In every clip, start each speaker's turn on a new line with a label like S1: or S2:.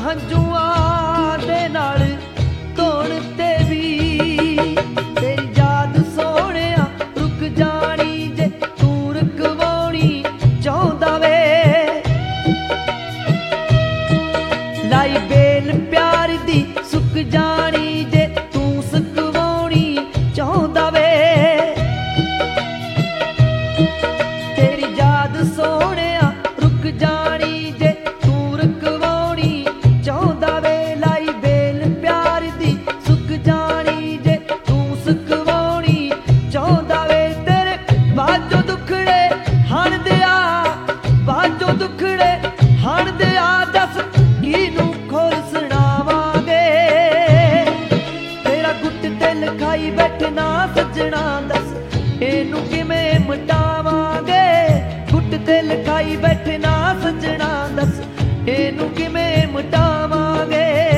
S1: ਹੰਝੂਆਂ ਦੇ ਨਾਲ ਧੋਣ ਤੇ ਵੀ ਤੇਰੀ ਯਾਦ ਸੋਹਣਿਆ ਰੁਕ ਜਾਣੀ ਜੇ ਤੂੰ ਰੁਕਵਾਉਣੀ ਚਾਹੁੰਦਾ ਵੇ। ਲਾਈ ਬੇਲ ਪਿਆਰ ਦੀ ਸੁੱਕ ਜਾਣੀ ਜੇ ਤੂੰ ਸੁਕਵਾਉਣੀ ਚਾਹੁੰਦਾ ਵੇ। ਤੇਰੀ ਯਾਦ ਸੋਹਣਿਆ ਰੁਕ ਜਾਣੀ ਜੇ ਤੂੰ ਰੁਕਵਾਉਣੀ ਚਾਹੁੰਦਾ ਵੇ। ਲਾਈ ਬੇਲ ਪਿਆਰ ਦੀ ਸੁੱਕ ਜਾਣੀ ਜੇ ਤੂੰ ਸੁਕਵਾਉਣੀ ਚਾਹੁੰਦਾ ਵੇ। ਤੇਰੇ ਬਾਝੋਂ ਦੁਖੜੇ ਹਣਦਿਆ ਬਾਝੋਂ ਦੁਖੜੇ ਹਣਦਿਆ ਦੱਸ ਕਿਹਨੂੰ ਖੋਲ ਸੁਣਾਵਾਂਗੇ। ਤੇਰਾ ਗੁੱਟ ਤੇ ਲਿਖਾਈ ਬੈਠਣਾ ਸੱਜਣਾ ਦੱਸ ਇਹਨੂੰ ਕਿਵੇਂ ਮਿਟਾਵਾਂਗੇ। ਗੁੱਟ ਤੇ ਲਿਖਾਈ ਬੈਠਣਾ ਸੱਜਣਾ ਦੱਸ ਇਹਨੂੰ ਕਿਵੇਂ ਮਿਟਾਵਾਂਗੇ।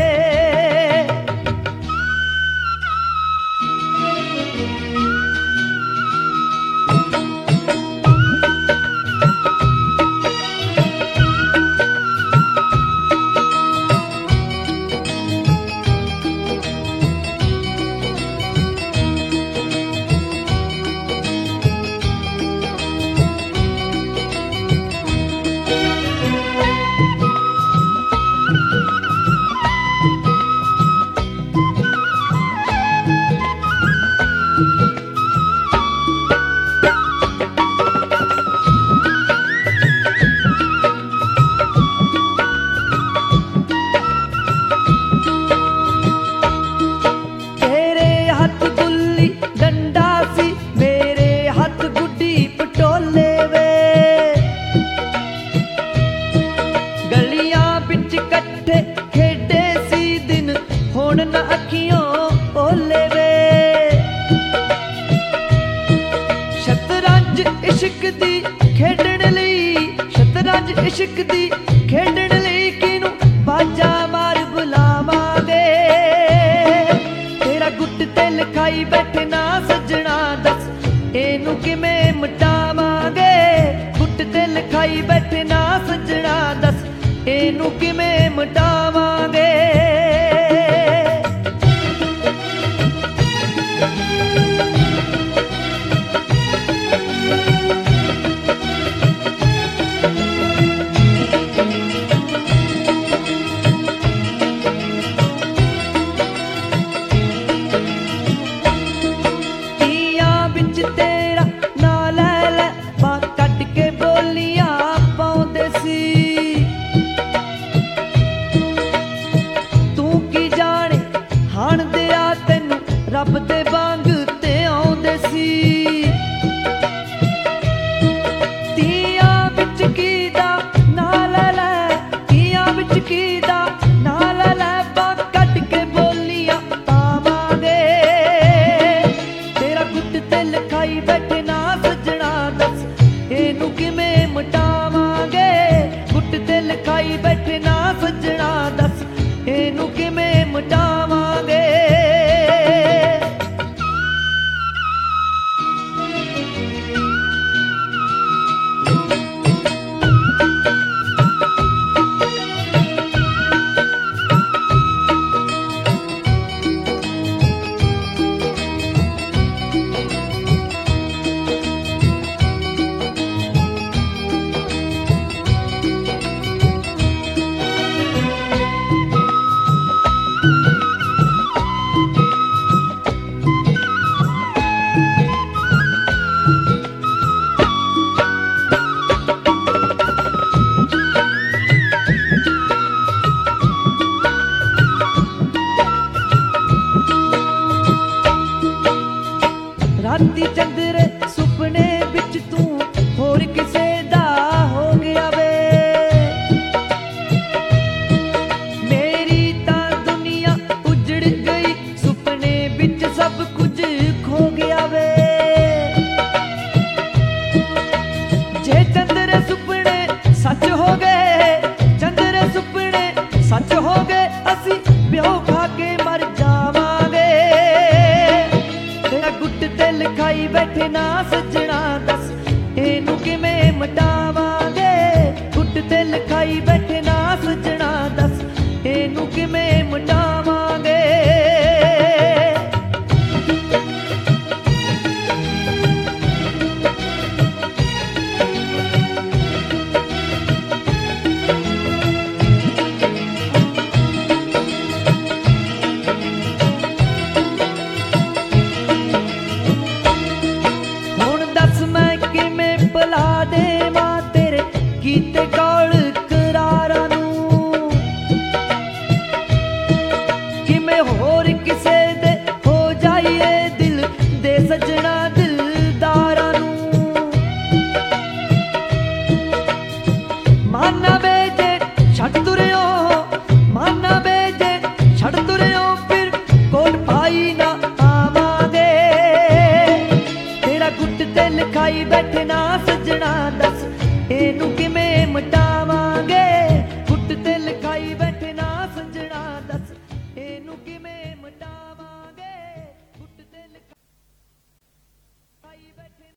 S1: इश्क दी खेडण लई शतरंज इश्क दी खेडण लई किनू बाजा मार बुलावांगे। तेरा गुट ते लिखाई बैठना सजना दस एनू किवें मिटावांगे। गुट ते लिखाई बैठना सजना दस एनू किवें मिटावांगे। ਲਿਖਾਈ ਬੈਠੇ